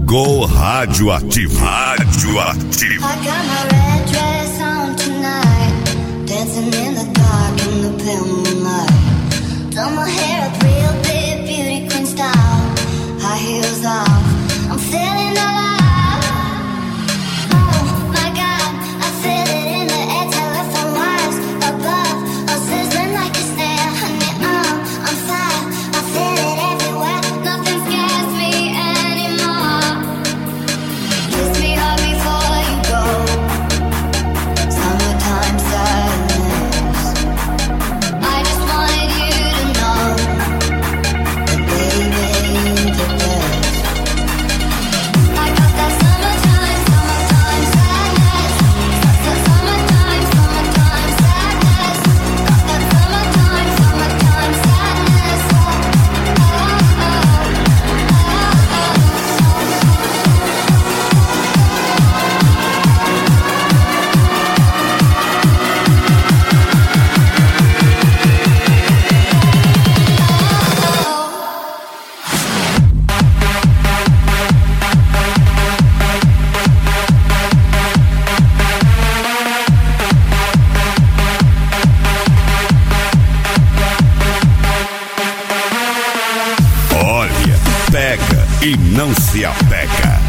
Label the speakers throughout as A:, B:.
A: Go Radioativo. Radioativo.
B: I got my red dress on tonight, dancing in the dark in the pale moonlight. Done my hair up real big, beauty queen style, high heels off, I'm feeling alive. Oh my God, I feel it in the air, telephone wires above, all sizzling like a snare. Honey, I'm fire, I feel it everywhere, nothing scares me anymore. Kiss me hard before you go, summertime sadness. I just wanted you to know that baby, you're the best. I got that summertime sadness. Summertime sadness. Got that summertime sadness.
A: Olha, pega e não se apega.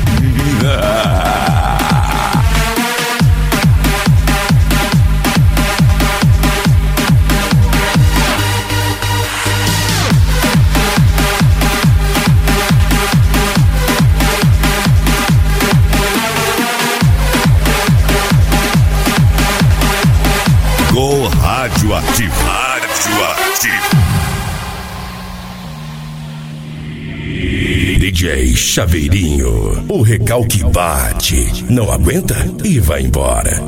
A: Go Radioativo. Radioativo. DJ Chaveirinho, o recalque bate, não aguenta e vai embora.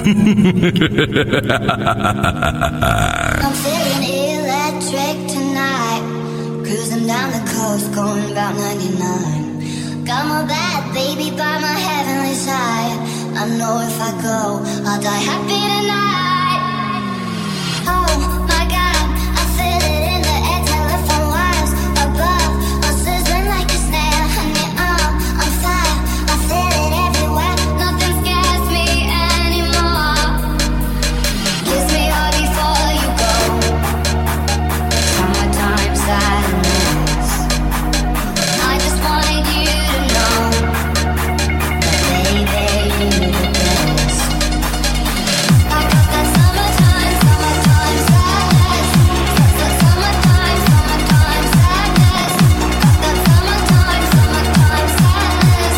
B: I'm feeling electric tonight, cruising down the coast, going about 99. Got my bad baby by my heavenly side. I know if I go, I'll die happy tonight. Oh my God, I feel it in the air, telephone wires above, all sizzling like a snare. Honey, I'm fire, I feel it everywhere, nothing scares me anymore. Kiss me hard before you go, summertime sadness. I just wanted you to know that baby, you're the best. I got that summertime sadness. Summertime sadness. Got that summertime sadness.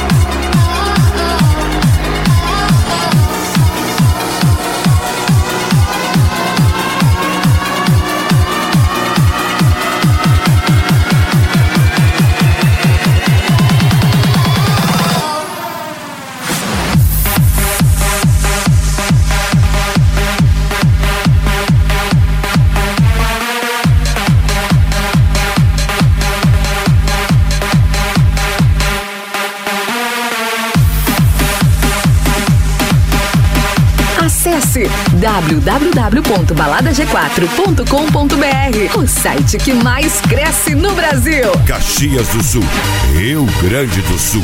C: Acesse www.baladag4.com.br, o site que mais cresce no Brasil.
A: Caxias do Sul, Rio Grande do Sul.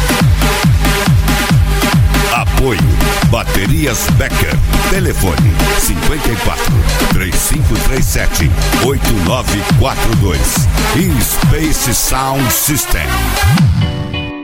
A: Apoio Baterias Becker. Telefone 54 3537 8942 e Space Sound System.